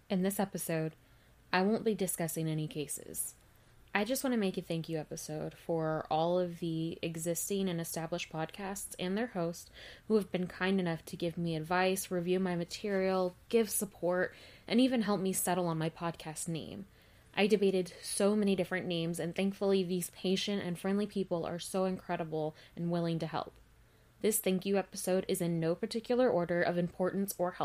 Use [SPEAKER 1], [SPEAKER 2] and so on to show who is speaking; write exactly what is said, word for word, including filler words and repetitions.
[SPEAKER 1] In this episode, I won't be discussing any cases. I just want to make a thank you episode for all of the existing and established podcasts and their hosts who have been kind enough to give me advice, review my material, give support, and even help me settle on my podcast name. I debated so many different names, and thankfully these patient and friendly people are so incredible and willing to help. This thank you episode is in no particular order of importance or help.